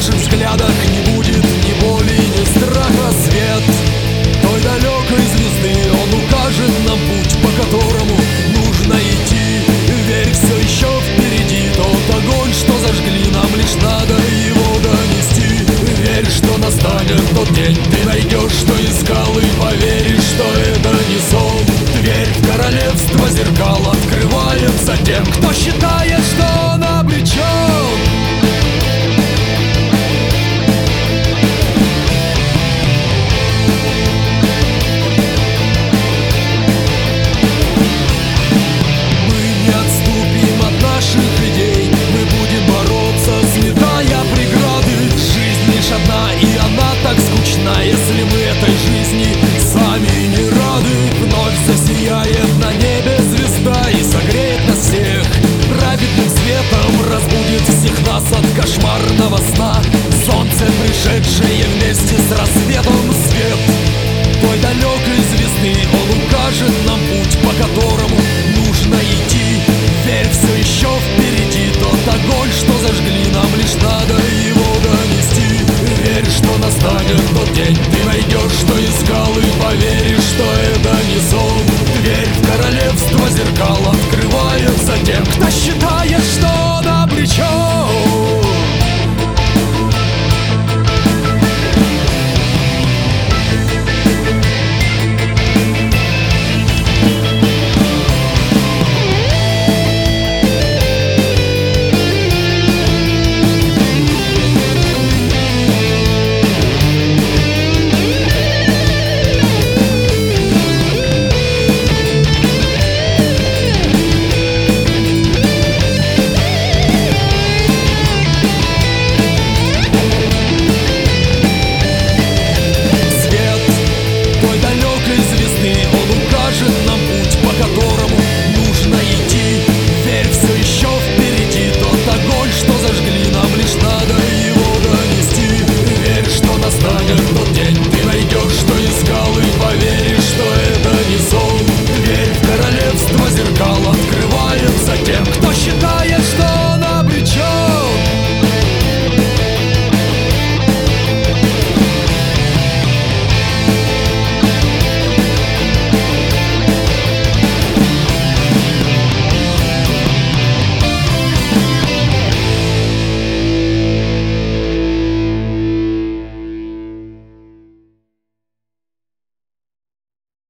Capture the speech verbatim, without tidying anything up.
наших взглядах не будет ни боли, ни страха. Свет той далекой звезды, он укажет нам путь, по которому нужно идти. Верь, все еще впереди тот огонь, что зажгли, нам лишь надо его донести. Верь, что настанет тот день, ты найдешь, что искал, и поверишь, что это не сон. Дверь в королевство зеркал открывается тем, кто считает, что он обречен. Если мы этой жизни сами не рады, вновь засияет на небе звезда и согреет нас всех праведным светом, разбудит всех нас от кошмарного сна. Солнце, пришедшее вместе с рассветом, свет той далекой звезды, он укажет нам путь, по которому